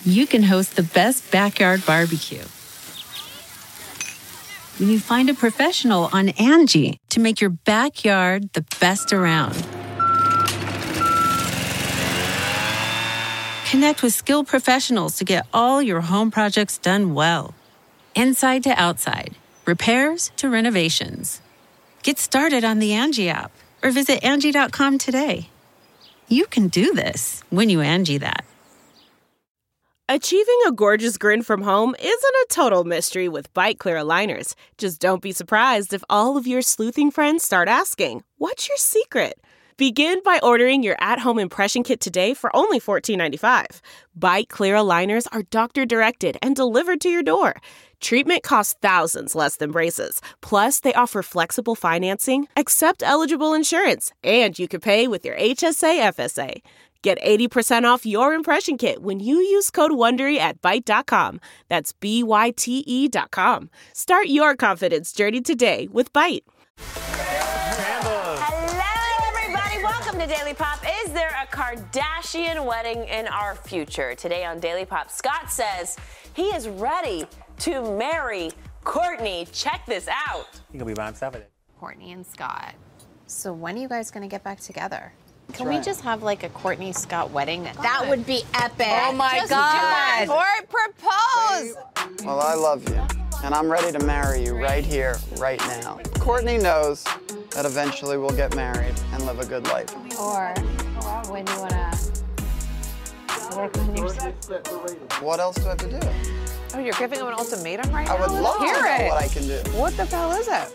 you can host the best backyard barbecue. When you find a professional on Angie to make your backyard the best around. Connect with skilled professionals to get all your home projects done well. Inside to outside, repairs to renovations. Get started on the Angie app or visit Angie.com today. You can do this when you Angie that. Achieving a gorgeous grin from home isn't a total mystery with Byte Clear aligners. Just don't be surprised if all of your sleuthing friends start asking, "What's your secret?" Begin by ordering your at-home impression kit today for only $14.95. Byte Clear aligners are doctor-directed and delivered to your door. Treatment costs thousands less than braces. Plus, they offer flexible financing, accept eligible insurance, and you can pay with your HSA FSA. Get 80% off your impression kit when you use code WONDERY at Byte.com. That's BYTE.com. Start your confidence journey today with Byte. Hello, everybody. Welcome to Daily Pop. Is there a Kardashian wedding in our future? Today on Daily Pop, Scott says he is ready to marry Kourtney. Check this out. He's going to be by himself with it. Kourtney and Scott. So when are you guys going to get back together? Can we just have like a Kourtney Scott wedding? That would be epic. Oh my God. Or propose. Well, I love you, and I'm ready to marry you right here, right now. Kourtney knows that eventually we'll get married and live a good life. Or when you want to work on yourself. What else do I have to do? Oh, you're giving him an ultimatum right now? I would love to know what I can do. What the hell is it?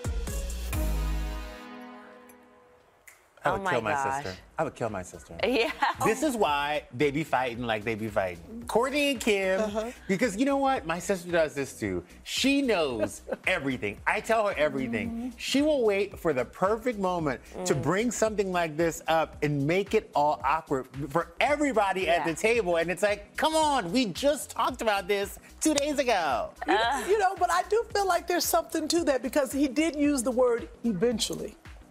I would Oh my kill my gosh. sister. I would kill my sister. Yeah. This is why they be fighting like they be fighting. Kourtney and Kim, because you know what? My sister does this too. She knows everything. I tell her everything. She will wait for the perfect moment to bring something like this up and make it all awkward for everybody at the table. And it's like, come on, we just talked about this 2 days ago. You know, but I do feel like there's something to that because he did use the word eventually.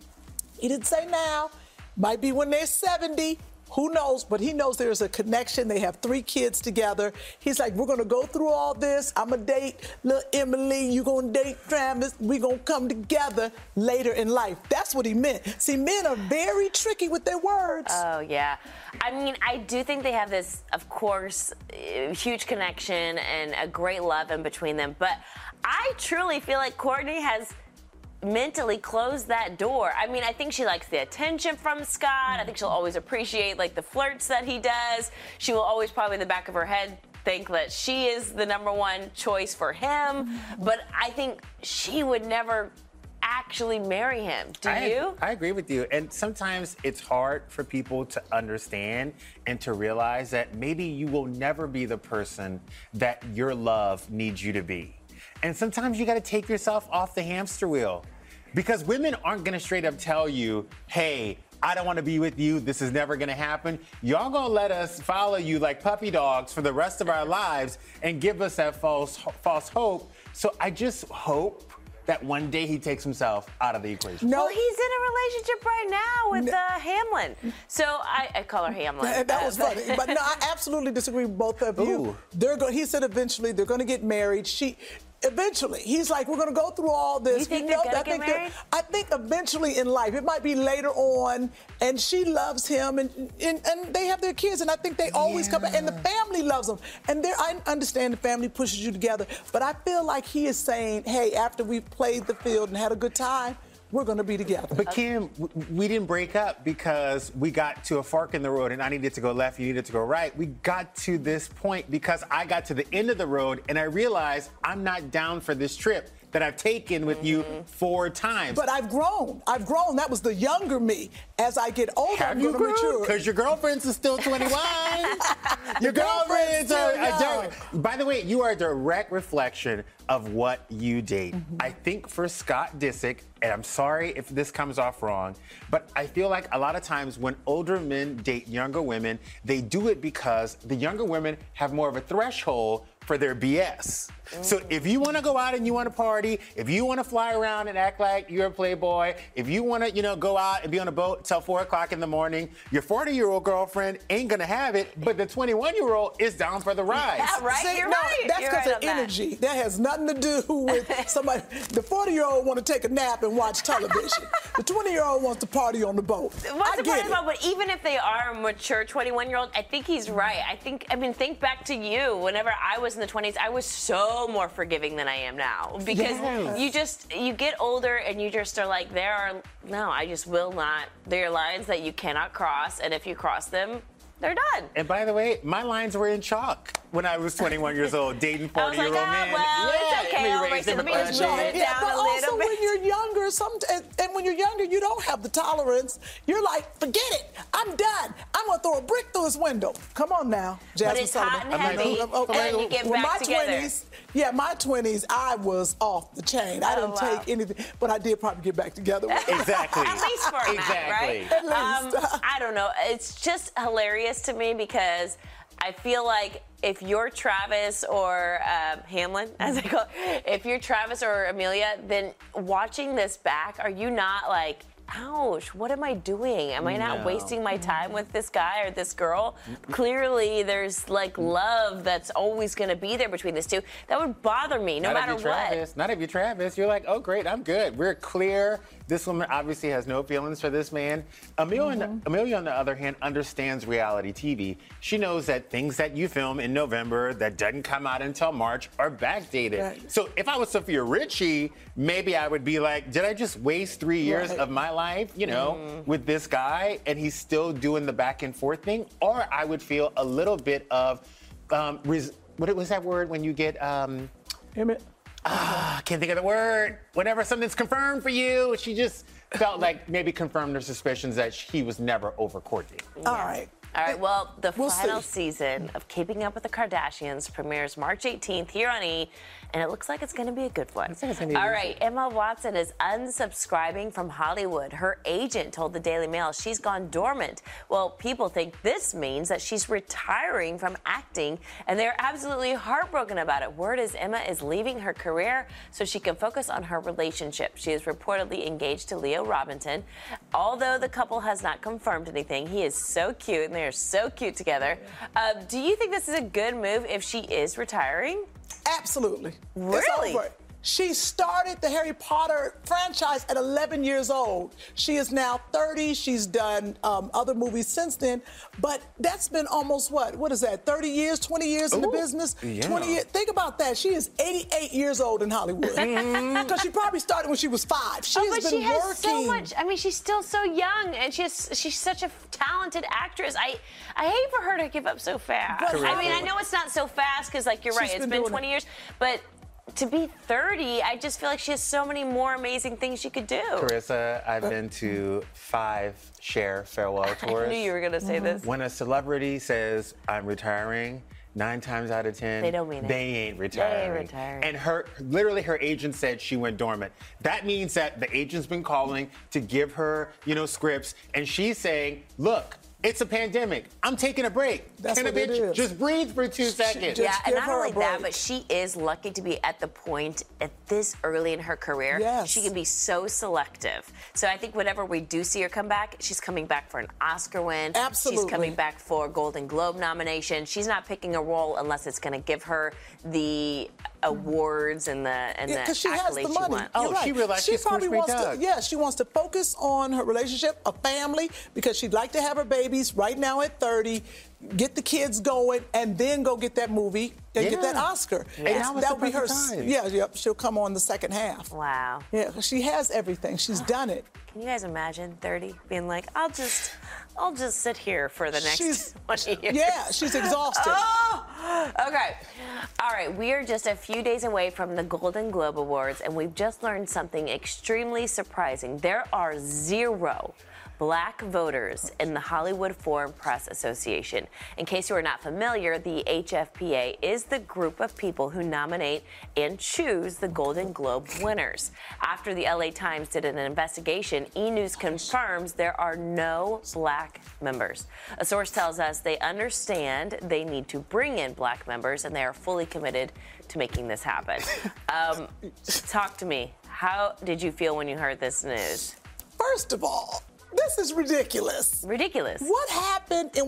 He didn't say now. Might be when they're 70. Who knows? But he knows there's a connection. They have 3 kids together. He's like, we're going to go through all this. I'm going to date little Emily. You're going to date Travis. We're going to come together later in life. That's what he meant. See, men are very tricky with their words. Oh, yeah. I mean, I do think they have this, of course, huge connection and a great love in between them. But I truly feel like Kourtney has mentally close that door. I mean, I think she likes the attention from Scott. I think she'll always appreciate like the flirts that he does. She will always probably in the back of her head think that she is the number one choice for him. But I think she would never actually marry him. Do you? I agree with you. And sometimes it's hard for people to understand and to realize that maybe you will never be the person that your love needs you to be. And sometimes you got to take yourself off the hamster wheel. Because women aren't going to straight up tell you, hey, I don't want to be with you. This is never going to happen. Y'all going to let us follow you like puppy dogs for the rest of our lives and give us that false hope. So I just hope that one day he takes himself out of the equation. No, well, he's in a relationship right now with Hamlin. So I call her Hamlin. That was funny. But no, I absolutely disagree with both of you. He said eventually they're going to get married. Eventually, he's like, we're going to go through all this. You think they're going to get married? I think eventually in life, it might be later on, and she loves him, and they have their kids, and I think they always come back, and the family loves them. And I understand the family pushes you together, but I feel like he is saying, hey, after we've played the field and had a good time, we're going to be together. But Kim, we didn't break up because we got to a fork in the road and I needed to go left, you needed to go right. We got to this point because I got to the end of the road and I realized I'm not down for this trip that I've taken with you 4 times. But I've grown. That was the younger me. As I get older, I'm going to mature. Because your girlfriends are still 21. Your girlfriends are... By the way, you are a direct reflection of what you date. I think for Scott Disick, and I'm sorry if this comes off wrong, but I feel like a lot of times when older men date younger women, they do it because the younger women have more of a threshold for their BS. So if you want to go out and you want to party, if you want to fly around and act like you're a playboy, if you want to, go out and be on a boat till 4 o'clock in the morning, your 40-year-old girlfriend ain't gonna have it, but the 21-year-old is down for the ride. Yeah, right. See, You're no, right. that's You're because right of on that. energy. That has nothing to do with somebody. The 40-year-old want to take a nap and watch television. The 20-year-old wants to party on the boat. What's I the get point it. about? But even if they are a mature 21-year-old, I think he's right. Think back to you. Whenever I was in the 20s, I was so more forgiving than I am now because you get older and you just are like, I just will not. There are lines that you cannot cross, and if you cross them, they're done. And by the way, my lines were in chalk when I was 21 years old, dating 40-year-old men. Well, it's okay. I'll raise them just up. move it Yeah, down but a also little bit. when you're younger, and when you're younger, you don't have the tolerance. You're like, forget it. I'm done. I'm gonna throw a brick through his window. Come on now, Jasmine it's Sullivan. hot and heavy, and then you get back together. My 20s, I was off the chain. I didn't take anything, but I did probably get back together with him. Exactly. At least for a minute, right? At least. I don't know. It's just hilarious to me because I feel like if you're Travis or Hamlin, as I call it, if you're Travis or Amelia, then watching this back, are you not like, ouch, what am I doing? Am I not wasting my time with this guy or this girl? Clearly, there's like love that's always going to be there between these two. That would bother me no matter what. Not if you're Travis. You're like, oh, great, I'm good. We're clear. This woman obviously has no feelings for this man. Amelia, on the other hand, understands reality TV. She knows that things that you film in November that doesn't come out until March are backdated. Right. So if I was Sophia Richie, maybe I would be like, did I just waste 3 years of my life, with this guy, and he's still doing the back and forth thing? Or I would feel a little bit of, what was that word when you get, I can't think of the word. Whenever something's confirmed for you, she just felt like maybe confirmed her suspicions that he was never over courting. All right. All right, well, the We'll final see. season of Keeping Up with the Kardashians premieres March 18th here on E! And it looks like it's going to be a good one. All right, Emma Watson is unsubscribing from Hollywood. Her agent told the Daily Mail she's gone dormant. Well, people think this means that she's retiring from acting, and they're absolutely heartbroken about it. Word is Emma is leaving her career so she can focus on her relationship. She is reportedly engaged to Leo Robinson. Although the couple has not confirmed anything, he is so cute, and they're so cute together. Do you think this is a good move if she is retiring? Absolutely. Really? It's over. She started the Harry Potter franchise at 11 years old. She is now 30. She's done other movies since then. But that's been almost what is that, 30 years, 20 years in the business? Yeah. 20 years. Think about that. She is 88 years old in Hollywood. Because she probably started when she was 5. She has but been she has working. so much. I mean, she's still so young, and she's such a talented actress. I hate for her to give up so fast. But I mean, I know it's not so fast because, like, you're right, She's it's been been doing 20 years, but to be 30, I just feel like she has so many more amazing things she could do. Carissa, I've been to 5 Cher farewell tours. I knew you were going to say this. When a celebrity says, I'm retiring, 9 times out of 10, They don't mean it. They ain't retiring. They ain't retiring. And literally her agent said she went dormant. That means that the agent's been calling to give her, scripts, and she's saying, look, it's a pandemic. I'm taking a break. That's Can a what it bitch is. just breathe for 2 seconds? Yeah, and give not her a only that, break. but she is lucky to be at the point at this early in her career. Yes. She can be so selective. So I think whenever we do see her come back, she's coming back for an Oscar win. Absolutely. She's coming back for a Golden Globe nomination. She's not picking a role unless it's going to give her the awards and the Because she has accolades the money. she wants. Oh, You're right. she realized she probably squished me wants Doug. to. Yeah, she wants to focus on her relationship, a family, because she'd like to have her babies right now at 30, get the kids going, and then go get that movie and get that Oscar. And now it's That'll the be her. perfect time. Yeah, yep. She'll come on the second half. Wow. Yeah, she has everything. She's done it. Can you guys imagine 30 being like, I'll just sit here for the next 20 years? Yeah, she's exhausted. Oh! Okay. All right, we are just a few days away from the Golden Globe Awards, and we've just learned something extremely surprising. There are 0 black voters in the Hollywood Foreign Press Association. In case you are not familiar, the HFPA is the group of people who nominate and choose the Golden Globe winners. After the LA Times did an investigation, E! News confirms there are no black members. A source tells us they understand they need to bring in black members, and they are fully committed to making this happen. Talk to me. How did you feel when you heard this news? First of all, this is ridiculous. Ridiculous. What happened in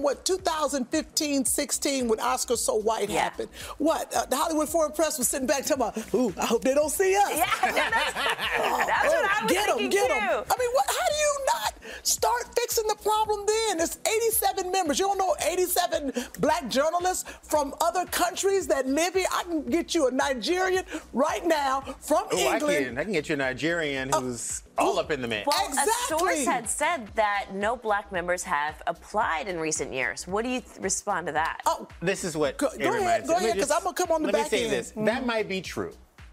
2015-16 when Oscar So White happened? What? The Hollywood Foreign Press was sitting back talking about, ooh, I hope they don't see us. Yeah, that's what I was thinking Get too. them. I mean, how do you not start fixing the problem then? There's 87 members. You don't know 87 black journalists from other countries that live here? I can get you a Nigerian right now from England. I can get you a Nigerian who's all up in the mix. Well, Exactly. a source had said that no black members have applied in recent years. What do you respond to that? Oh, This is what Go it ahead, reminds me. because I'm going to come on the back Let me say end. this. That might be true.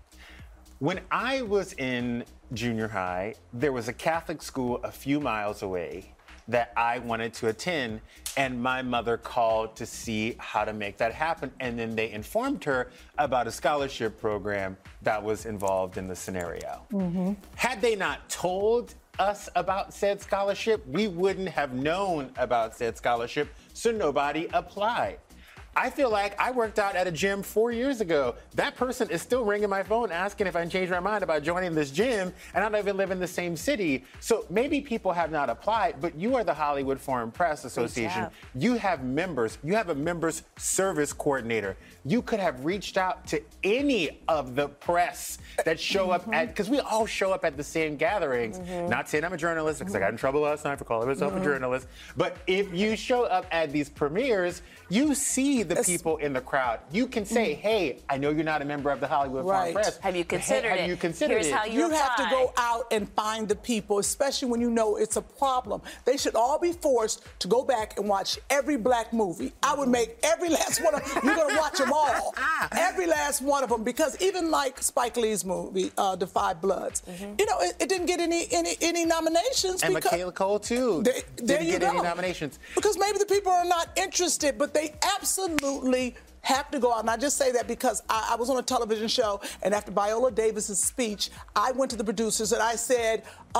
When I was in junior high, there was a Catholic school a few miles away that I wanted to attend, and my mother called to see how to make that happen, and then they informed her about a scholarship program that was involved in the scenario. Had they not told us about said scholarship, we wouldn't have known about said scholarship, so nobody applied. I feel like I worked out at a gym 4 years ago. That person is still ringing my phone asking if I changed my mind about joining this gym, and I don't even live in the same city. So maybe people have not applied, but you are the Hollywood Foreign Press Association. You have members. You have a members service coordinator. You could have reached out to any of the press that show up at, because we all show up at the same gatherings. Not saying I'm a journalist, because I got in trouble last night for calling myself a journalist. But if you show up at these premieres, you see the people in the crowd. You can say, hey, I know you're not a member of the Hollywood Foreign Press. Have you considered Have it? you considered Here's it? how you have to apply. go out and find the people, especially when you know it's a problem. They should all be forced to go back and watch every black movie. I would make every last one of them. You're going to watch them all. Every last one of them. Because even like Spike Lee's movie, The Five Bloods, you know, it didn't get any nominations. And because Michaela Cole, too. there Didn't you get go. any nominations. Because maybe the people are not interested, but they absolutely have to go out. And I just say that because I was on a television show, and after Viola Davis's speech, I went to the producers and I said,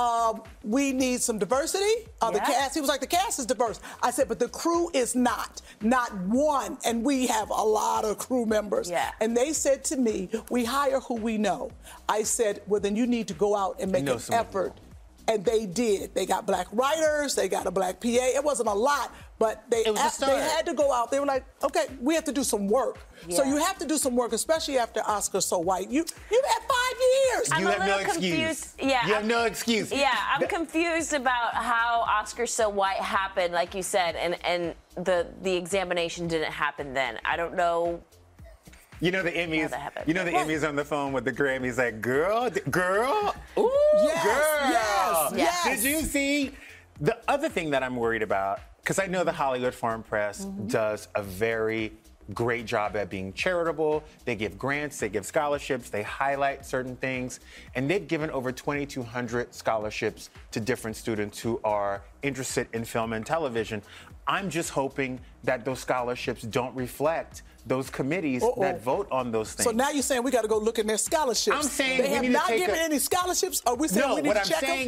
we need some diversity. The cast, he was like, the cast is diverse. I said, but the crew is not one. And we have a lot of crew members. Yeah. And they said to me, we hire who we know. I said, well, then you need to go out and make an effort. And they did. They got black writers. They got a black PA. It wasn't a lot, but they had to go out. They were like, okay, we have to do some work. So you have to do some work, especially after Oscar So White. You've had 5 years. I'm You a have no little excuse. confused. Yeah, You have no excuse. Yeah, I'm confused about how Oscar So White happened, like you said, and the examination didn't happen then. I don't know. You know the Emmys. Emmys on the phone with the Grammys, like, girl, ooh, Yes, girl. yes. Did you see the other thing that I'm worried about? Because I know the Hollywood Foreign Press does a very great job at being charitable. They give grants, they give scholarships, they highlight certain things, and they've given over 2,200 scholarships to different students who are interested in film and television. I'm just hoping that those scholarships don't reflect those committees that vote on those things. So now you're saying we got to go look in their scholarships. I'm saying they we have need to not take given a- any scholarships. Are we saying No, we need what to I'm check saying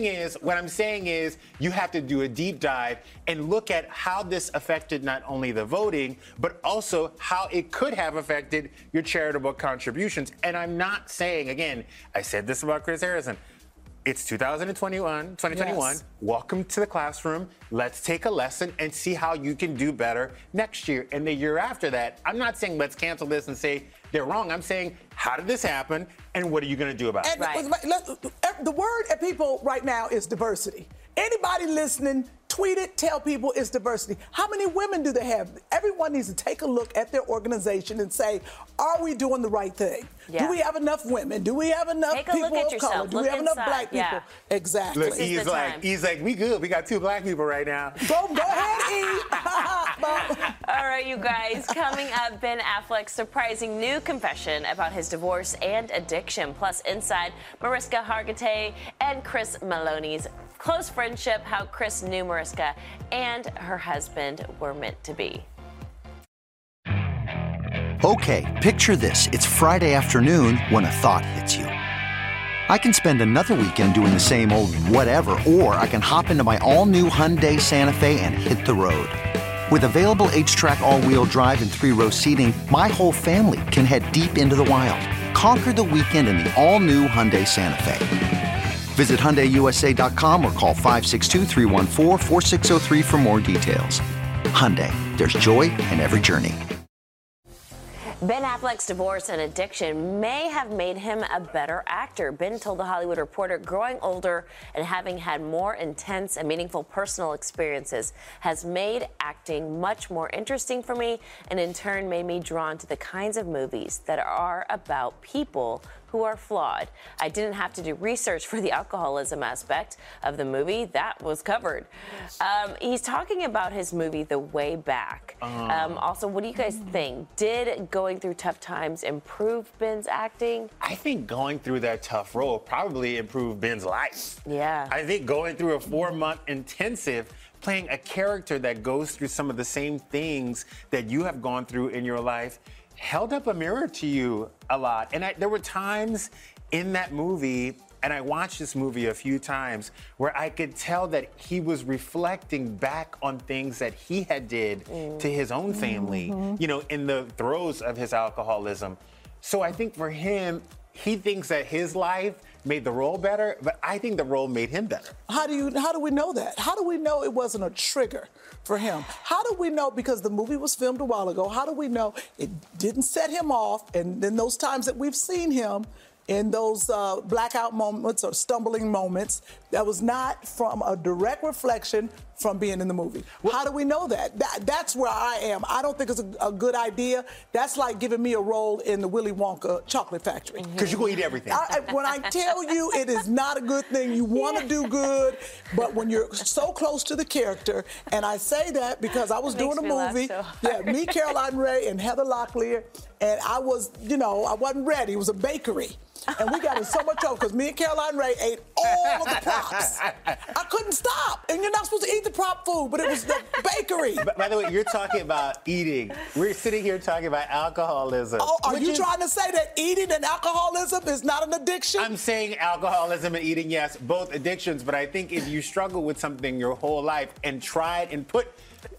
is you have to do a deep dive and look at how this affected not only the voting, but also how it could have affected your charitable contributions. And I'm not saying, again, I said this about Chris Harrison. It's 2021. Yes. Welcome to the classroom. Let's take a lesson and see how you can do better next year and the year after that. I'm not saying let's cancel this and say they're wrong. I'm saying, how did this happen and what are you going to do about it? And the word at people right now is diversity. Anybody listening, tweet it, tell people it's diversity. How many women do they have? Everyone needs to take a look at their organization and say, are we doing the right thing? Yeah. Do we have enough women? Do we have enough Take a people look at of yourself. color? Do we Look have enough inside. black people? Yeah. Exactly. Look, is the time. he's like, we good. We got 2 black people right now. Go ahead, E. All right, you guys. Coming up, Ben Affleck's surprising new confession about his divorce and addiction. Plus, inside Mariska Hargitay and Chris Maloney's close friendship, how Chris knew Mariska and her husband were meant to be. Okay, picture this. It's Friday afternoon when a thought hits you. I can spend another weekend doing the same old whatever, or I can hop into my all-new Hyundai Santa Fe and hit the road. With available H-Track all-wheel drive and 3-row seating, my whole family can head deep into the wild. Conquer the weekend in the all-new Hyundai Santa Fe. Visit HyundaiUSA.com or call 562-314-4603 for more details. Hyundai, there's joy in every journey. Ben Affleck's divorce and addiction may have made him a better actor. Ben told The Hollywood Reporter, growing older and having had more intense and meaningful personal experiences has made acting much more interesting for me, and in turn made me drawn to the kinds of movies that are about people who are flawed. I didn't have to do research for the alcoholism aspect of the movie. That was covered. He's talking about his movie, The Way Back. Also, what do you guys think? Did going through tough times improve Ben's acting? I think going through that tough role probably improved Ben's life. Yeah. I think going through a 4-month intensive playing a character that goes through some of the same things that you have gone through in your life held up a mirror to you a lot. And there were times in that movie, and I watched this movie a few times, where I could tell that he was reflecting back on things that he had did to his own family, you know, in the throes of his alcoholism. So I think for him, he thinks that his life made the role better, but I think the role made him better. How do we know that? How do we know it wasn't a trigger for him? How do we know, because the movie was filmed a while ago, how do we know it didn't set him off? And then those times that we've seen him in those blackout moments or stumbling moments, that was not from a direct reflection from being in the movie. Well, how do we know that? That's where I am. I don't think it's a good idea. That's like giving me a role in the Willy Wonka chocolate factory. Because you're going to eat everything. When I tell you it is not a good thing, you want to do good, but when you're so close to the character, and I say that because I was doing a movie, me, Caroline Rhea, and Heather Locklear, and I was, I wasn't ready. It was a bakery. And we got in so much trouble because me and Caroline Rhea ate all of the props. I couldn't stop. And you're not supposed to eat the prop food, but it was the bakery. By the way, you're talking about eating. We're sitting here talking about alcoholism. Oh, are you trying to say that eating and alcoholism is not an addiction? I'm saying alcoholism and eating, yes, both addictions. But I think if you struggle with something your whole life and try to put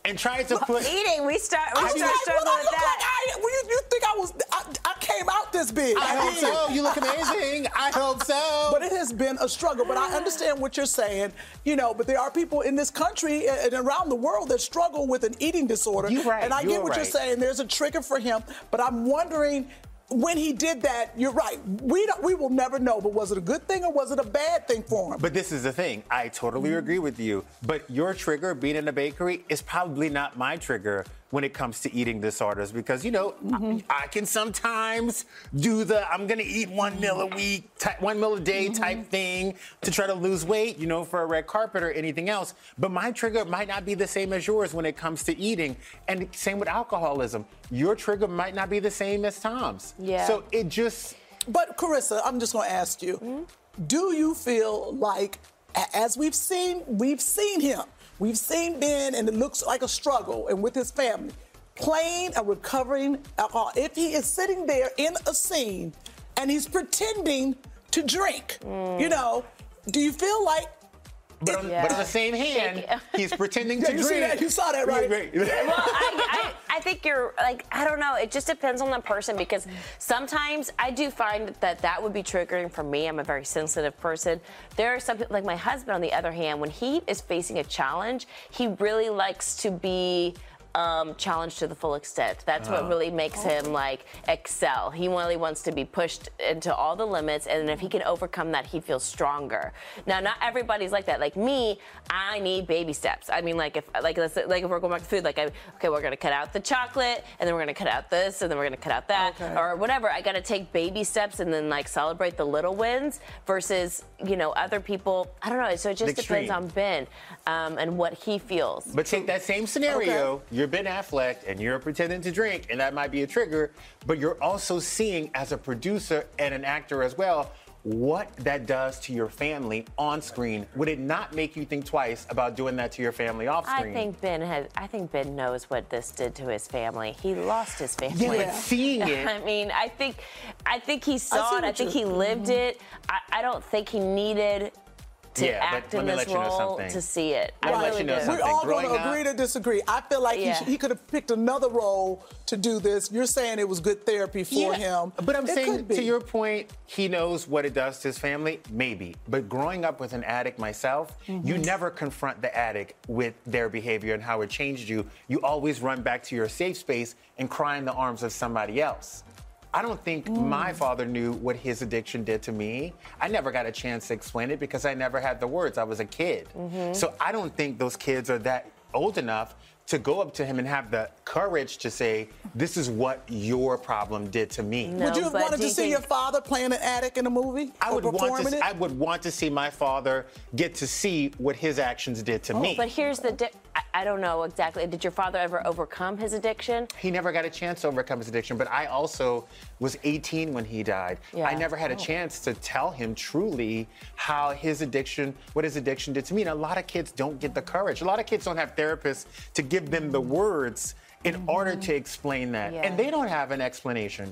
eating, we start struggling with that. You think I came out this big? I hope so. You look amazing. I hope so. But it has been a struggle. But I understand what you're saying, but there are people in this country and around the world that struggle with an eating disorder. You're right. And I get what you're saying. There's a trigger for him. But I'm wondering, when he did that, you're right. We will never know. But was it a good thing or was it a bad thing for him? But this is the thing. I totally agree with you. But your trigger, being in a bakery, is probably not my trigger when it comes to eating disorders, because I can sometimes do I'm gonna eat 1 meal a week, 1 meal a day type thing to try to lose weight, for a red carpet or anything else. But my trigger might not be the same as yours when it comes to eating, and same with alcoholism. Your trigger might not be the same as Tom's. Yeah. So it just. But Carissa, I'm just gonna ask you, do you feel like, as we've seen him? We've seen Ben, and it looks like a struggle, and with his family, playing a recovering alcoholic. If he is sitting there in a scene and he's pretending to drink, do you feel like? But on the same hand, he's pretending to drink. See that? You saw that, right? Well, I think you're I don't know. It just depends on the person, because sometimes I do find that would be triggering for me. I'm a very sensitive person. There are some people, like my husband, on the other hand, when he is facing a challenge, he really likes to be challenged to the full extent. That's what really makes him excel. He really wants to be pushed into all the limits, and if he can overcome that, he feels stronger. Now, not everybody's like that. Like me, I need baby steps. I mean, if we're going back to food, we're gonna cut out the chocolate, and then we're gonna cut out this, and then we're gonna cut out that, or whatever. I gotta take baby steps and then celebrate the little wins versus other people. I don't know. So it just depends on Ben and what he feels. But take that same scenario. You're Ben Affleck and you're pretending to drink, and that might be a trigger, but you're also seeing, as a producer and an actor as well, what that does to your family on screen, would it not make you think twice about doing that to your family off screen? I think Ben knows what this did to his family. He lost his family. Yeah, but seeing it. I mean, I think he saw it. I think he lived it. I don't think he needed to act in this role to see it. I really do. We're all going to agree to disagree. I feel like he could have picked another role to do this. You're saying it was good therapy for him. But I'm saying, to your point, he knows what it does to his family, maybe. But growing up with an addict myself, you never confront the addict with their behavior and how it changed you. You always run back to your safe space and cry in the arms of somebody else. I don't think my father knew what his addiction did to me. I never got a chance to explain it because I never had the words. I was a kid. So I don't think those kids are that old enough to go up to him and have the courage to say, this is what your problem did to me. Would you have wanted to see your father playing an addict in a movie? I would want to see my father get to see what his actions did to me. But here's I don't know exactly. Did your father ever overcome his addiction? He never got a chance to overcome his addiction, but I also was 18 when he died. I never had a chance to tell him truly what his addiction did to me. And a lot of kids don't get the courage. A lot of kids don't have therapists to give them the words in order to explain that. And they don't have an explanation.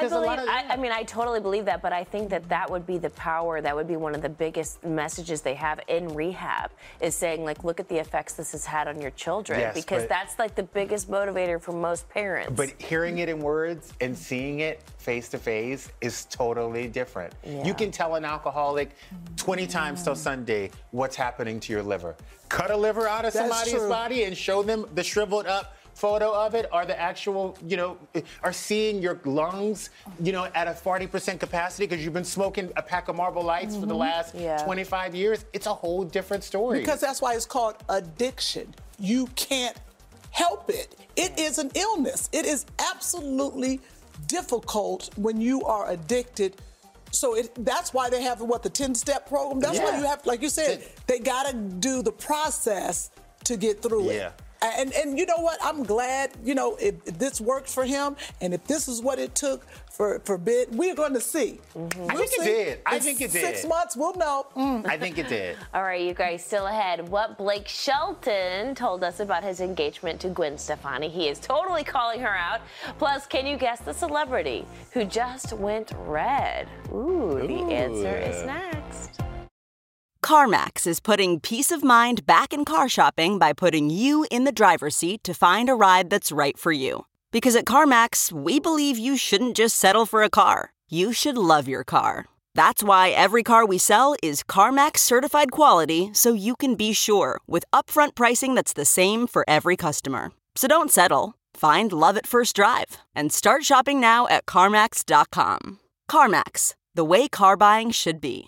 I totally believe that, but I think that would be the power, that would be one of the biggest messages they have in rehab, is saying, like, look at the effects this has had on your children, because that's like the biggest motivator for most parents. But hearing it in words and seeing it face to face is totally different. You can tell an alcoholic 20 times till Sunday what's happening to your liver. Cut a liver out of somebody's body and show them the shriveled up photo of it, or the actual, are seeing your lungs, at a 40% capacity because you've been smoking a pack of Marlboro Lights for the last 25 years. It's a whole different story. Because that's why it's called addiction. You can't help it. It is an illness. It is absolutely difficult when you are addicted. So that's why they have the 10-step program. That's why you have, like you said, they got to do the process to get through it. And you know what? I'm glad, if this worked for him, and if this is what it took for Ben, we're going to see. I think it did. I think it did. 6 months, we'll know. I think it did. All right, you guys, still ahead. What Blake Shelton told us about his engagement to Gwen Stefani. He is totally calling her out. Plus, can you guess the celebrity who just went red? The answer is next. CarMax is putting peace of mind back in car shopping by putting you in the driver's seat to find a ride that's right for you. Because at CarMax, we believe you shouldn't just settle for a car. You should love your car. That's why every car we sell is CarMax certified quality, so you can be sure with upfront pricing that's the same for every customer. So don't settle. Find love at first drive and start shopping now at CarMax.com. CarMax, the way car buying should be.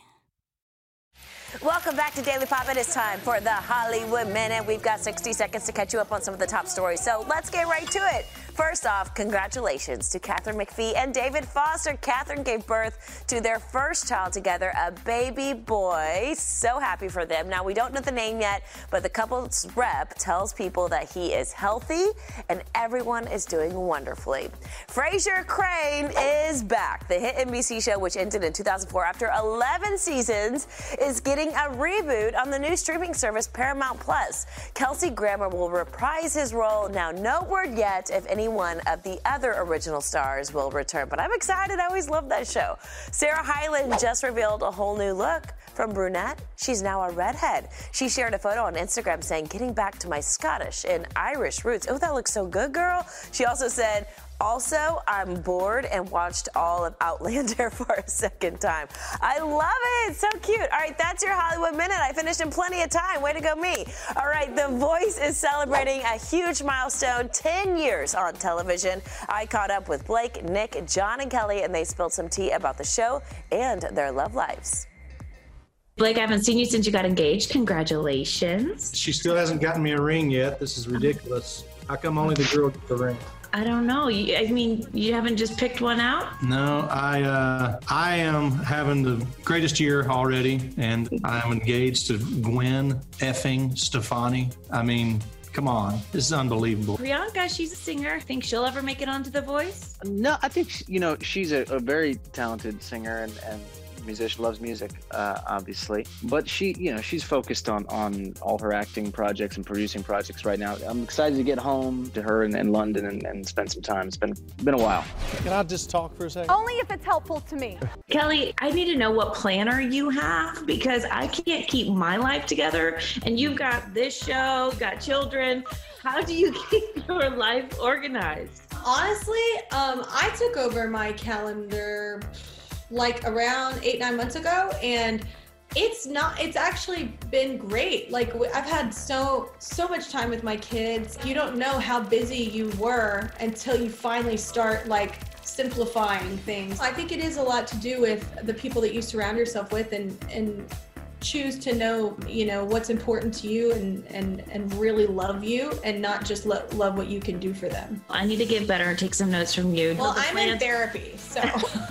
Welcome back to Daily Pop. It is time for the Hollywood Minute. We've got 60 seconds to catch you up on some of the top stories. So let's get right to it. First off, congratulations to Katharine McPhee and David Foster. Katharine gave birth to their first child together, a baby boy. So happy for them. Now, we don't know the name yet, but the couple's rep tells people that he is healthy and everyone is doing wonderfully. Frasier Crane is back. The hit NBC show, which ended in 2004 after 11 seasons, is getting a reboot on the new streaming service Paramount Plus. Kelsey Grammer will reprise his role. Now, no word yet if any one of the other original stars will return, but I'm excited. I always loved that show. Sarah Hyland just revealed a whole new look. From brunette, she's now a redhead. She shared a photo on Instagram saying, "Getting back to my Scottish and Irish roots." Oh, that looks so good, girl. She also said, I'm bored and watched all of Outlander for a second time. I love it. So cute. All right, that's your Hollywood Minute. I finished in plenty of time. Way to go, me. All right, The Voice is celebrating a huge milestone, 10 years on television. I caught up with Blake, Nick, John, and Kelly, and they spilled some tea about the show and their love lives. Blake, I haven't seen you since you got engaged. Congratulations. She still hasn't gotten me a ring yet. This is ridiculous. How come only the girl gets the ring? I don't know. You haven't just picked one out? No, I am having the greatest year already, and I'm engaged to Gwen effing Stefani. I mean, come on. This is unbelievable. Priyanka, she's a singer. Think she'll ever make it onto The Voice? No, I think, she's a very talented singer, and musician, loves music, obviously. But she's focused on all her acting projects and producing projects right now. I'm excited to get home to her in London and spend some time. It's been a while. Can I just talk for a second? Only if it's helpful to me. Kelly, I need to know what planner you have because I can't keep my life together. And you've got this show, got children. How do you keep your life organized? Honestly, I took over my calendar like around 8-9 months ago, and it's actually been great. Like I've had so much time with my kids. You don't know how busy you were until you finally start like simplifying things. I think it is a lot to do with the people that you surround yourself with and choose to know, what's important to you and really love you and not just love what you can do for them. I need to get better and take some notes from you. Well, I'm in therapy, so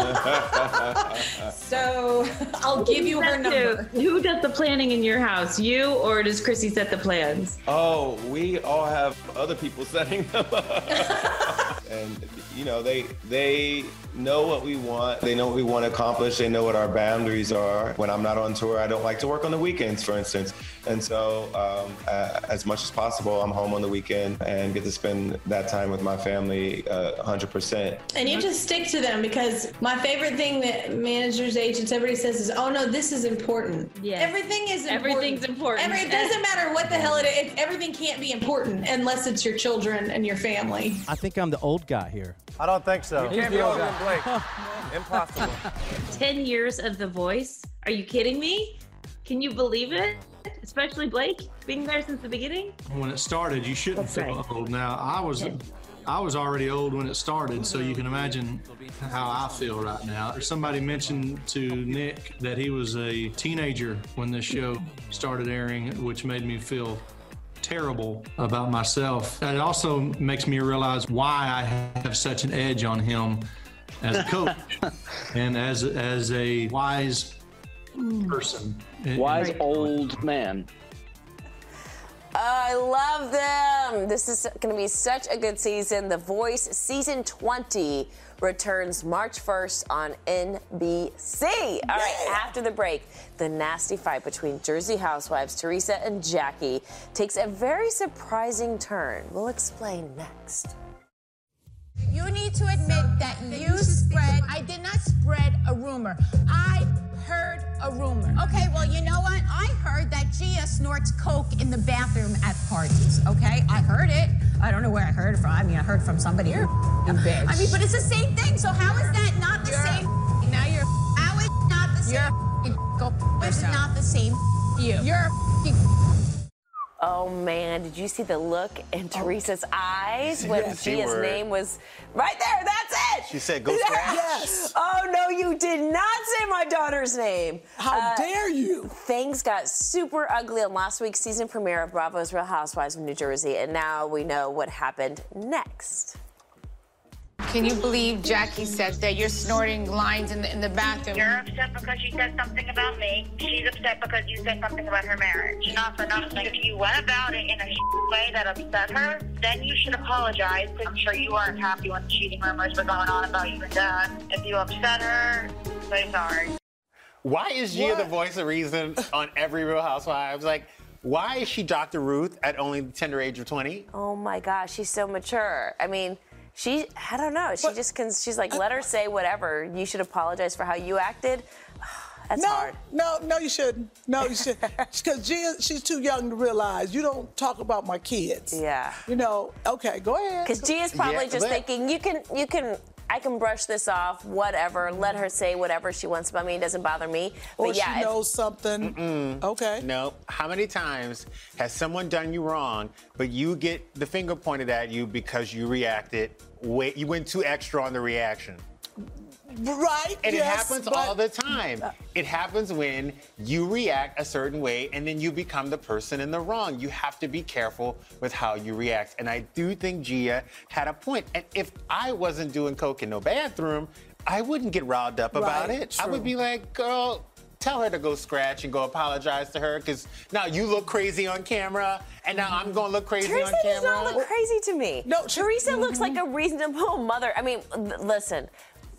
I'll give you her number. Who does the planning in your house? You or does Chrissy set the plans? Oh, we all have other people setting them up. And they know what we want. They know what we want to accomplish. They know what our boundaries are. When I'm not on tour, I don't like to work on the weekends, for instance. And so as much as possible, I'm home on the weekend and get to spend that time with my family 100%. And you just stick to them, because my favorite thing that managers, agents, everybody says is, oh no, this is important. Yeah. Everything is important. Everything's important. It doesn't matter what the hell it is. Everything can't be important unless it's your children and your family. I think I'm the old guy here. I don't think so. You can't be older than Blake. Impossible. 10 years of The Voice? Are you kidding me? Can you believe it? Especially Blake, being there since the beginning? When it started, you shouldn't feel old. Now, I was already old when it started, so you can imagine how I feel right now. Somebody mentioned to Nick that he was a teenager when this show started airing, which made me feel terrible about myself. And it also makes me realize why I have such an edge on him as a coach and as a wise person. Wise old man. I love them. This is going to be such a good season. The Voice Season 20 returns March 1st on NBC. All right, after the break, the nasty fight between Jersey Housewives Teresa and Jackie takes a very surprising turn. We'll explain next. You need to admit that I did not spread a rumor. I heard a rumor. Okay, well, you know what? I heard that Gia snorts coke in the bathroom at parties, okay? I heard it. I don't know where I heard it from. I mean, I heard it from somebody. You're a bitch. I mean, but it's the same thing. So how is that not the same? Now you're how is it not the same? It's not the same. You're Oh man, did you see the look in Teresa's eyes when Gia's name was right there? That's it. She said, "Go scratch." Yes. Oh no, you did not say my daughter's name. How dare you? Things got super ugly on last week's season premiere of Bravo's Real Housewives of New Jersey, and now we know what happened next. Can you believe Jackie said that you're snorting lines in the bathroom? You're upset because she said something about me. She's upset because you said something about her marriage. Not for nothing. If you went about it in a way that upset her, then you should apologize. I'm sure you weren't happy when the cheating rumors were going on about you and Dad. If you upset her, say sorry. Why is Gia the voice of reason on every Real Housewives? Like, why is she Dr. Ruth at only the tender age of 20? Oh my gosh, she's so mature. I mean, I don't know. She's like, let her say whatever. You should apologize for how you acted. That's hard. No, you shouldn't. No, you shouldn't. Because Gia, she's too young to realize you don't talk about my kids. Yeah. Okay, go ahead. Because Gia's probably thinking, I can brush this off, whatever. Let her say whatever she wants about me. It doesn't bother me. Or she knows something. Okay. No. How many times has someone done you wrong, but you get the finger pointed at you because you reacted? You went too extra on the reaction. Right. And it happens all the time. It happens when you react a certain way and then you become the person in the wrong. You have to be careful with how you react. And I do think Gia had a point. And if I wasn't doing coke in no bathroom, I wouldn't get riled up about it. True. I would be like, girl, tell her to go scratch and go apologize to her, because now you look crazy on camera, and now I'm going to look crazy Teresa on camera. does not look crazy to me. No, Teresa looks like a reasonable mother. I mean, listen.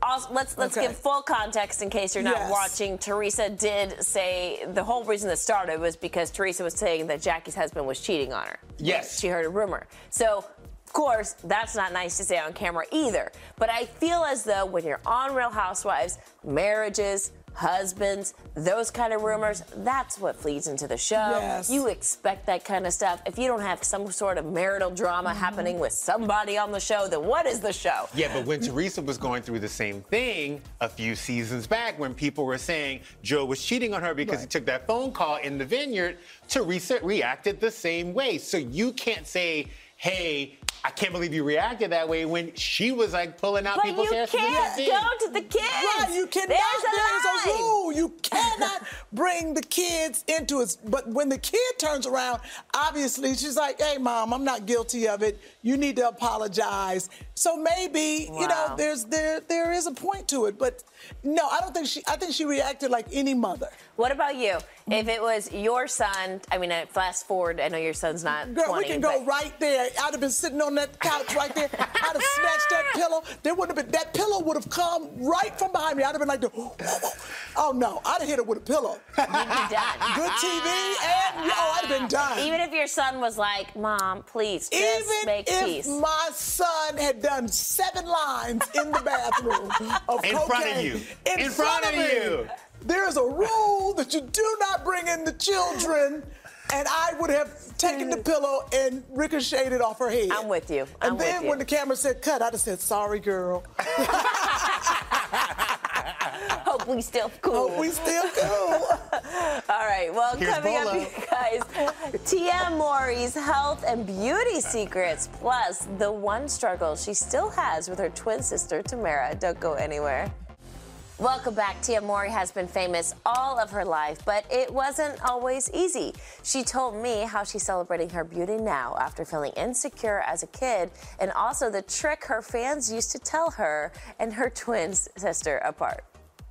Also, let's give full context in case you're not watching. Teresa did say the whole reason this started was because Teresa was saying that Jackie's husband was cheating on her. Yes. She heard a rumor. So, of course, that's not nice to say on camera either. But I feel as though when you're on Real Housewives, marriages, husbands, those kind of rumors, that's what feeds into the show. Yes. You expect that kind of stuff. If you don't have some sort of marital drama happening with somebody on the show, then what is the show? Yeah, but when Teresa was going through the same thing a few seasons back when people were saying Joe was cheating on her because he took that phone call in the vineyard, Teresa reacted the same way. So you can't say, hey, I can't believe you reacted that way when she was like pulling out people's hair. But you can't go to the kids. Right, you cannot. There's a rule. You cannot bring the kids into it. But when the kid turns around, obviously she's like, hey, Mom, I'm not guilty of it. You need to apologize. So maybe, you know, there is a point to it. But no, I think she reacted like any mother. What about you? If it was your son, I mean, fast forward, I know your son's not Girl, 20, we can go right there. I'd have been sitting on that couch right there. I'd have snatched that pillow. There wouldn't have been, that pillow would have come right from behind me. I'd have been like, oh no, I'd have hit her with a pillow. You'd be done. Good TV, and I'd have been done. Even if your son was like, Mom, please, just make peace. Even if my son had done 7 lines in the bathroom of in cocaine. Front of you. In front of you. There's a rule that you do not bring in the children, and I would have taken the pillow and ricocheted it off her head. I'm with you. And then when the camera said cut, I'd have said, sorry, girl. Hope we still cool. Hope we still cool. All right, well, Here's coming up, Bolo. you guys, Tia Mowry's health and beauty secrets, plus the one struggle she still has with her twin sister, Tamara. Don't go anywhere. Welcome back. Tia Mowry has been famous all of her life, but it wasn't always easy. She told me how she's celebrating her beauty now after feeling insecure as a kid, and also the trick her fans used to tell her and her twin sister apart.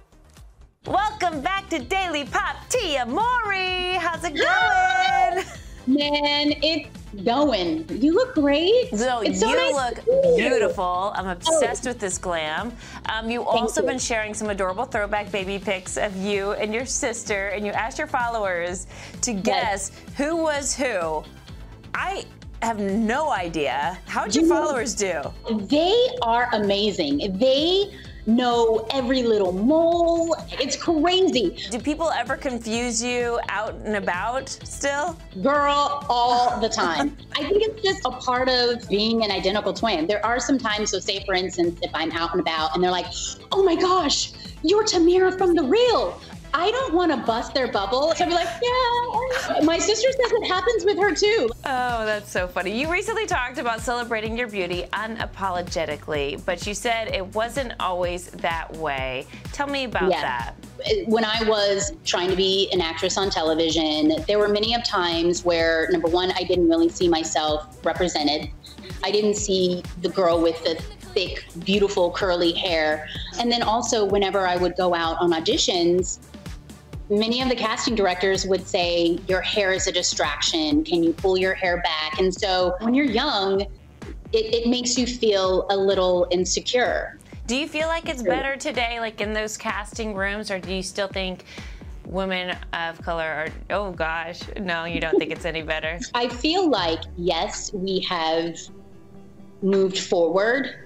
Welcome back to Daily Pop, Tia Mowry. How's it going? Man, it's going. You look great. So it's you nice look to see you. beautiful. I'm obsessed with this glam. You also been sharing some adorable throwback baby pics of you and your sister, and you asked your followers to guess who was who. I have no idea. How'd your followers do? They are amazing. They know every little mole. It's crazy. Do people ever confuse you out and about still? Girl, all the time. I think it's just a part of being an identical twin. There are some times, so say for instance, if I'm out and about and they're like, oh my gosh, you're Tamara from The Real. I don't want to bust their bubble. So I'd be like, yeah. My sister says it happens with her too. Oh, that's so funny. You recently talked about celebrating your beauty unapologetically, but you said it wasn't always that way. Tell me about that. When I was trying to be an actress on television, there were many of times where, number one, I didn't really see myself represented. I didn't see the girl with the thick, beautiful, curly hair. And then also, whenever I would go out on auditions, many of the casting directors would say, your hair is a distraction. Can you pull your hair back? And so when you're young, it makes you feel a little insecure. Do you feel like it's better today, like in those casting rooms, or do you still think women of color are, oh gosh, no, you don't think it's any better? I feel like, yes, we have moved forward,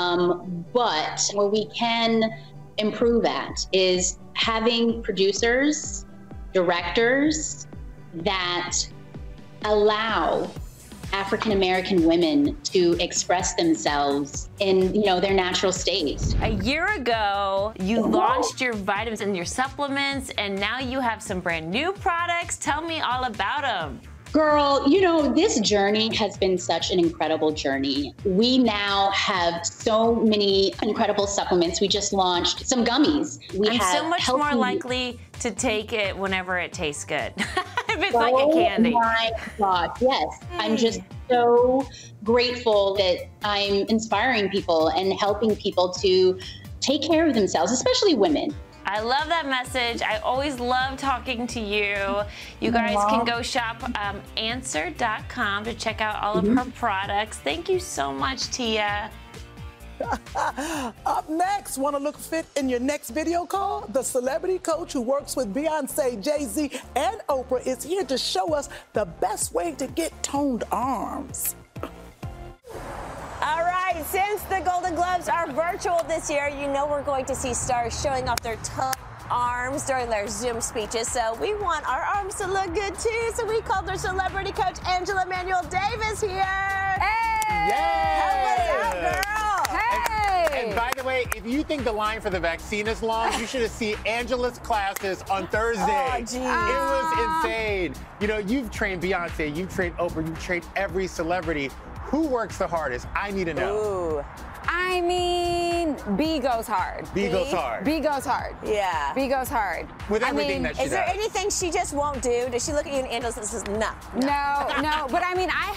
but where we can improve at is having producers, directors that allow African American women to express themselves in, their natural state. A year ago, you launched your vitamins and your supplements, and now you have some brand new products. Tell me all about them. Girl, this journey has been such an incredible journey. We now have so many incredible supplements. We just launched some gummies. I'm so much more likely to take it whenever it tastes good. If it's like a candy. Oh my God, yes. I'm just so grateful that I'm inspiring people and helping people to take care of themselves, especially women. I love that message. I always love talking to you. You guys can go shop Answer.com to check out all of her products. Thank you so much, Tia. Up next, want to look fit in your next video call? The celebrity coach who works with Beyonce, Jay-Z, and Oprah is here to show us the best way to get toned arms. All right, since the Golden Globes are virtual this year, you know we're going to see stars showing off their toned arms during their Zoom speeches. So we want our arms to look good too. So we called our celebrity coach, Angela Manuel Davis, here. Hey! Yeah! Help us out, girl! Hey! And by the way, if you think the line for the vaccine is long, you should have seen Angela's classes on Thursday. Oh, geez. It was insane. You know, you've trained Beyonce, you've trained Oprah, you've trained every celebrity. Who works the hardest? I need to know. Ooh. I mean, B goes hard. B goes hard. B goes hard. Yeah. B goes hard. With everything that she Is there does. anything she just won't do? Does she look at you and Angela says, no? No. But I mean, I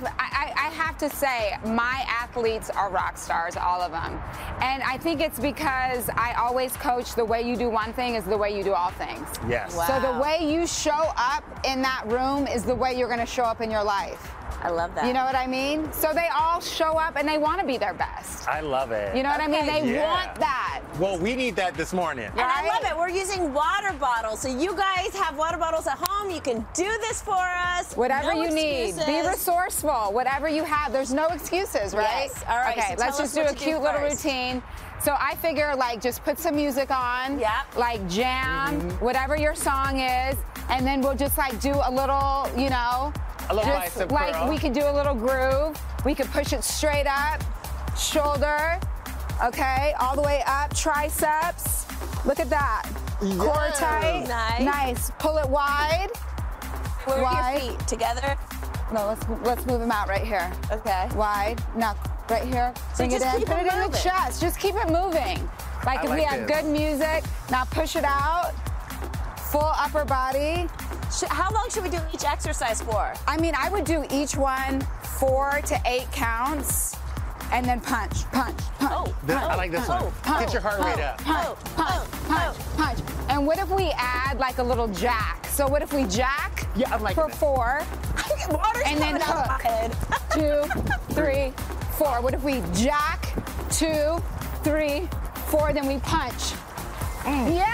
have to say, my athletes are rock stars, all of them. And I think it's because I always coach the way you do one thing is the way you do all things. Yes. Wow. So the way you show up in that room is the way you're going to show up in your life. I love that. You know what I mean? So they all show up and they want to be their best. I love it. You know what I mean? They want that. Well, we need that this morning. And I love it. We're using water bottles. So you guys have water bottles at home. You can do this for us. Whatever No you need. Be excuses. resourceful. Whatever you have. There's no excuses, right? Yes. All right, Okay, so let's tell just us do what a to do cute little first. routine. So I figure, like, just put some music on. Yeah. Like jam, whatever your song is. And then we'll just, like, do a little, you know. A little just, bicep like, curl. we could do a little groove. We could push it straight up. Shoulder. Okay, all the way up. Triceps. Look at that. Core tight. Nice. Pull it wide. Where are Wide. your feet? Together? No, let's move them out right here. Okay. Wide. Now, right here. So Bring it just in. keep Put it it in the moving. chest. Just keep it moving. Like I if like we have this. good music. Now push it out. Full upper body. How long should we do each exercise for? I mean, I would do each one 4 to 8 counts. And then punch, punch, punch. I like this one. Get your heart rate up. Punch, punch, punch, punch. And what if we add like a little jack? So what if we jack Yeah, I'm liking for it. 4, Water's and then coming out of my head. hook? 2, 3, 4. What if we jack 2, 3, 4, then we punch? Yes!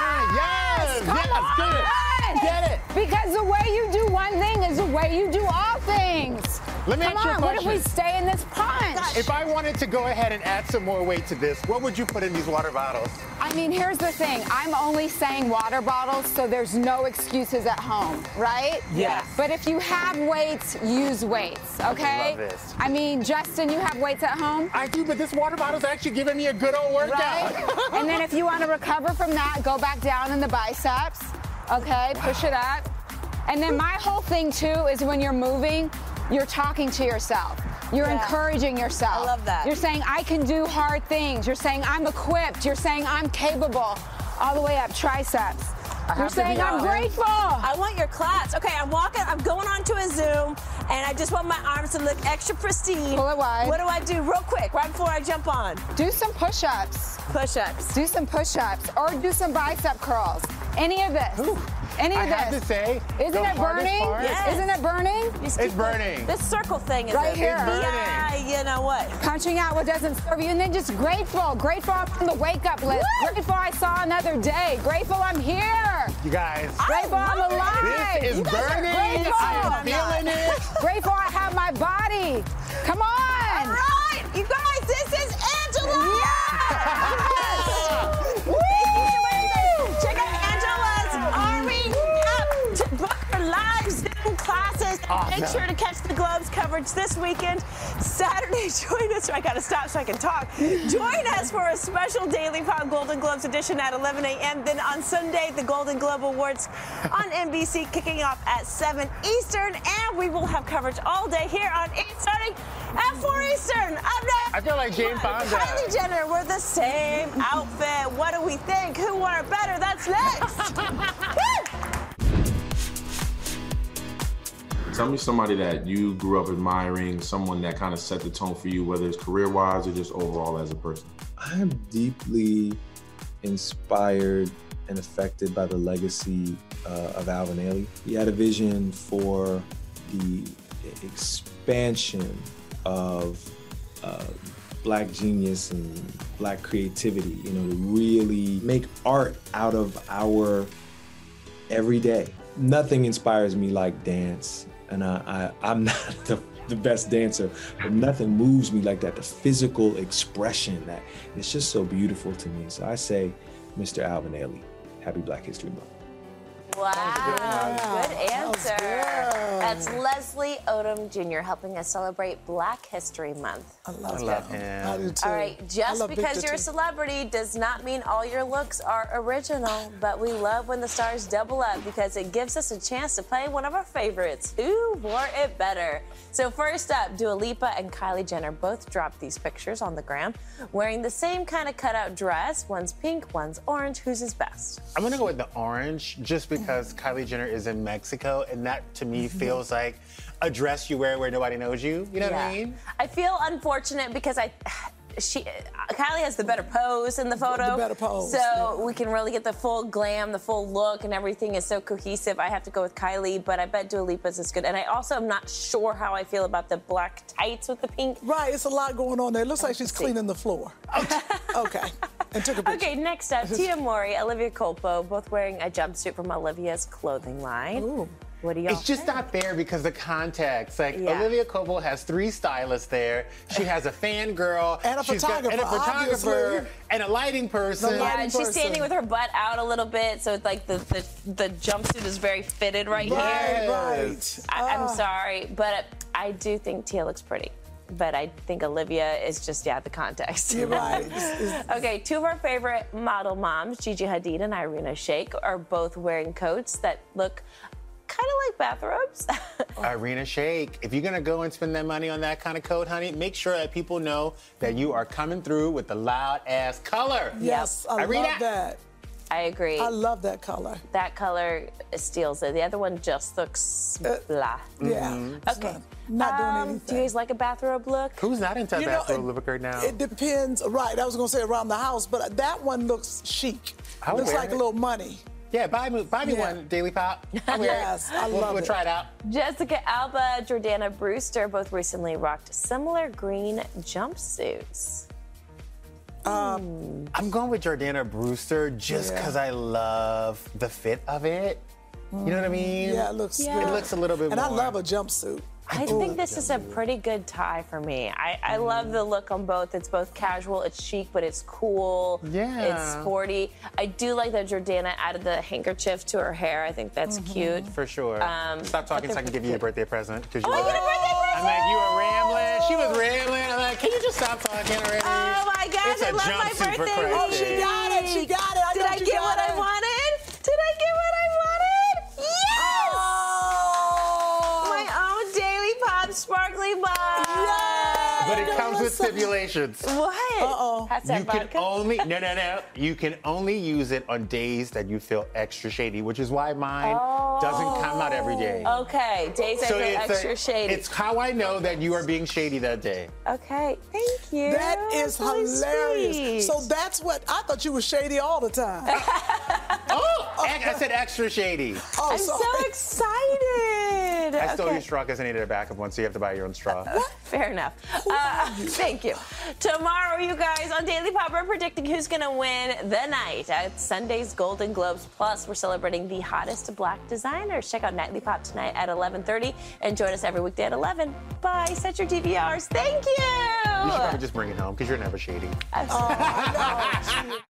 Yes! Come Yes, on! get it. Get it. Because the way you do one thing is the way you do all things. Let me Come ask you a on, what if we question. stay in this punch? If I wanted to go ahead and add some more weight to this, what would you put in these water bottles? I mean, here's the thing. I'm only saying water bottles, so there's no excuses at home, right? Yes. But if you have weights, use weights, okay? love this. I mean, Justin, you have weights at home? I do, but this water bottle's actually giving me a good old workout. Right? And then if you want to recover from that, go back down in the biceps, okay? Push it up. And then my whole thing, too, is when you're moving, you're talking to yourself. You're encouraging yourself. I love that. You're saying, I can do hard things. You're saying, I'm equipped. You're saying, I'm capable. All the way up, triceps. You're have to saying, be I'm honest. grateful. I want your claps. Okay, I'm going on to a Zoom, and I just want my arms to look extra pristine. Pull it wide. What do I do real quick, right before I jump on? Do some push-ups. Push-ups. Do some push-ups. Or do some bicep curls. Any of this. Any I of have this. to say, Isn't the it hardest burning? part- Yes. Isn't it burning? It's burning. This circle thing is Right here. Yeah, you know what? Punching out what doesn't serve you, and then just grateful. Grateful I'm on the wake-up list. Woo! Grateful I saw another day. Grateful I'm here. You guys, Grateful I'm love it. alive. this is You guys are burning. grateful. I am feeling it. Grateful I have my body. Come on. All right, you guys, this is Angela. Yes. Woo! Check out Angela's Army app to book her live Zoom classes. Awesome. Make sure to catch the Globes coverage this weekend. Saturday, join us. I got to stop so I can talk. Join us for a special Daily Pop Golden Globes edition at 11 a.m. Then on Sunday, the Golden Globe Awards on NBC kicking off at 7 Eastern. And we will have coverage all day here on 8 starting at 4 Eastern. Up next, I feel like Jane Fonda. Kylie Jenner. We're the same outfit. What do we think? Who wore it better? That's next. Woo! Tell me somebody that you grew up admiring, someone that kind of set the tone for you, whether it's career-wise or just overall as a person. I'm deeply inspired and affected by the legacy of Alvin Ailey. He had a vision for the expansion of Black genius and Black creativity, you know, to really make art out of our everyday. Nothing inspires me like dance, and I'm not the best dancer, but nothing moves me like that, the physical expression, that it's just so beautiful to me. So I say, Mr. Alvin Ailey, happy Black History Month. Wow, good answer. good. That's Leslie Odom Jr. helping us celebrate Black History Month. I love him. I do too. All right, I just love because Victor you're a too. celebrity does not mean all your looks are original, but we love when the stars double up because it gives us a chance to play one of our favorites, Who Wore It Better? So first up, Dua Lipa and Kylie Jenner both dropped these pictures on the gram, wearing the same kind of cutout dress. One's pink, one's orange. Whose is best? I'm gonna go with the orange just because Kylie Jenner is in Mexico, and that to me feels like a dress you wear where nobody knows you. You know what I mean? I feel unfortunate because Kylie has the better pose in the photo. The better pose, So we can really get the full glam, the full look, and everything is so cohesive. I have to go with Kylie, but I bet Dua Lipa's is good. And I also am not sure how I feel about the black tights with the pink. Right, it's a lot going on there. It looks like she's cleaning the floor. Okay. And took a picture. Okay, next up, Tia Mowry, Olivia Culpo, both wearing a jumpsuit from Olivia's clothing line. Ooh. What do y'all It's just think? not fair because the context. Like, Yeah. Olivia Culpo has 3 stylists there. She has a fangirl. And a photographer, and a photographer, obviously. and a lighting person. Yeah, and she's person. standing with her butt out a little bit, so it's like the jumpsuit is very fitted right here. Right. I'm sorry, but I do think Tia looks pretty. But I think Olivia is just, the context. You're right. Okay, 2 of our favorite model moms, Gigi Hadid and Irina Shayk, are both wearing coats that look kind of like bathrobes. Irina Shayk, if you're gonna go and spend that money on that kind of coat, honey, make sure that people know that you are coming through with the loud ass color. Yes, I Irina. love that. I agree. I love that color. That color steals it. The other one just looks blah. Yeah. Okay. Not doing anything. Do you guys like a bathrobe look? Who's not into You a know, bathrobe look right now? It depends. Right, I was going to say around the house, but that one looks chic. I would Looks wear like it. a little money. Yeah, buy me one, Daily Pop. I'll wear Yes, it. I love We'll it. try it out. Jessica Alba, Jordana Brewster both recently rocked similar green jumpsuits. I'm going with Jordana Brewster just because I love the fit of it. You know what I mean? Yeah, it looks Yeah. good. It looks a little bit And more. I love a jumpsuit. I think this is a pretty good tie for me. I love the look on both. It's both casual, it's chic, but it's cool. Yeah. It's sporty. I do like that Jordana added the handkerchief to her hair. I think that's cute. For sure. Stop talking so I can give you a birthday present. Because Oh, I get a birthday present! I'm like, you were rambling. She was rambling. I'm like, can you just stop talking already? Oh my gosh, It's I a love my jumpsuit, for birthday Christ's Oh, she sake. got it. She got it. Did I get what I wanted? Did I get what I wanted? Yes! Oh. My own Daily Pop sparkly bar. But it comes with stipulations. What? Uh-oh. Has to have You can vodka? only no. You can only use it on days that you feel extra shady, which is why mine doesn't come out every day. Okay, days I feel extra shady. It's how I know that you are being shady that day. Okay, thank you. That is Really hilarious. sweet. So that's what I thought you were shady all the time. I said extra shady. Oh, I'm sorry. so excited. I stole Okay. your straw because I needed a backup one, so you have to buy your own straw. Fair enough. Thank you. Tomorrow, you guys, on Daily Pop, we're predicting who's going to win the night at Sunday's Golden Globes. Plus, we're celebrating the hottest Black designers. Check out Nightly Pop tonight at 11:30 and join us every weekday at 11. Bye. Set your DVRs. Thank you. You should probably just bring it home because you're never shady. Oh, I know.